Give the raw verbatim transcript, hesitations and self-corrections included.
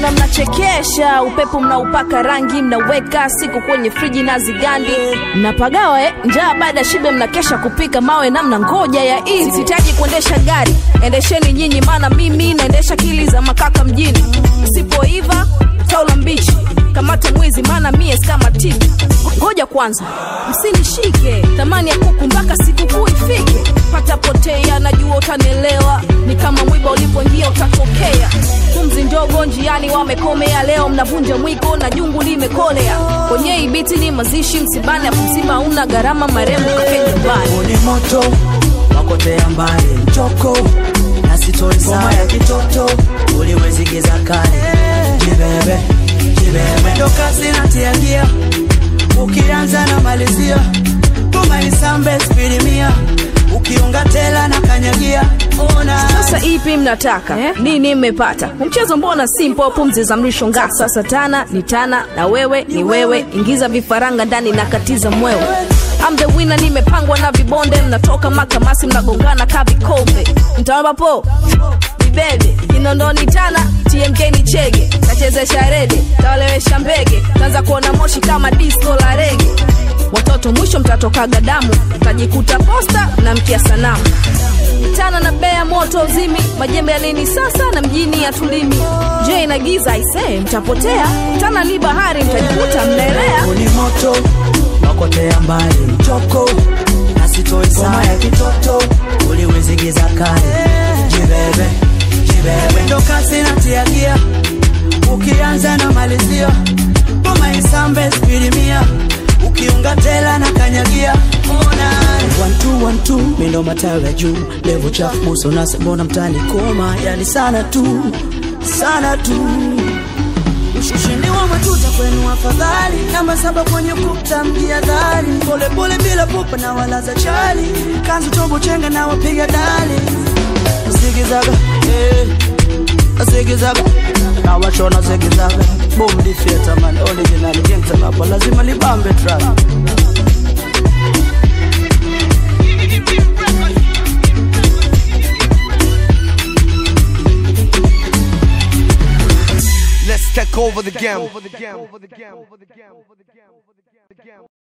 Mbona mnachekesha? Upepo mnaupaka rangi, mnaweka siku kwenye friji na zigandi. Mnapagawa eh, njaa baada shibe mnakesha kupika mawe na mnangoja ya hii. Sitaji kuendesha gari, endesheni nyinyi maana mimi naendesha kili za makaka mjini. Usipoiva taula mbichi, kamata mwizi maana mie kama tiki. Ngoja kwanza, msinishike. Thamani ya kuku mpaka sikukuu ifike. Pata potea najua utanielewa. Ni kama mwiba ulipoingia utatokea. Pumzi ndogo njiani wamekomea. Leo mnavunja mwiko na jungu limekolea. Kwenye ibiti ni mazishi msibane. Msiba una gharama marembo kake nyumbani. Ni moto wakotea mbali mchoko. Na sitoi saa ya kitoto uliwezi giza kale. Jibebe, jibebe ndo kasi natiagia. Ukianza na malizia. Tuma isambe spirimia. Ukiunga tela na kanyagia. Ona sasa ipi mnataka eh? Nini mmepata? Mchezo mbona simple, pumzi za mrisho ngasa. Sasa tana ni tana na wewe ni wewe. Ingiza vifaranga ndani na katiza mwewe. I'm the winner, nimepangwa na vibonde. Mnatoka makamasi mnagongana kavi kobe. Mtawamba po bibebe inondoni tana. T M K ni chege nachezesha rede. Tawalewesha mbege tanza kuona moshi kama disco la rege. Watoto mwisho mtatokaga damu. Mtajikuta posta na mkia sanamu. Tana na bea moto uzimi. Majembe ya nini sasa na mjini ya tulimi. Je na giza ise mtapotea. Tana ni bahari mtajikuta mnaelea. Ni moto wakotea mbali mchoko. Na sitoi saa ya kitoto uliwezi giza kale. Jibebe, jibebe ndo kasi natiagia. Ukianza na malizia. Tuma isambe spirimia. Ukiunga tela na kanyagia. Ona one two one two mindo matawe juu. Levo chafu muso nase mbona mtani koma. Yani sana tu, sana tu. Ushini wa matuta kwenu afadhali. Namba saba kwenye kuta mjiadhari. Pole pole bila pupa na wala za chali. Kanzu tobo chenga na wapiga dali. Zigizaga, eh zigizaga na wachona zigizaga. Boom di theater man, original gangster hapa lazima libambe track. Let's take over the game.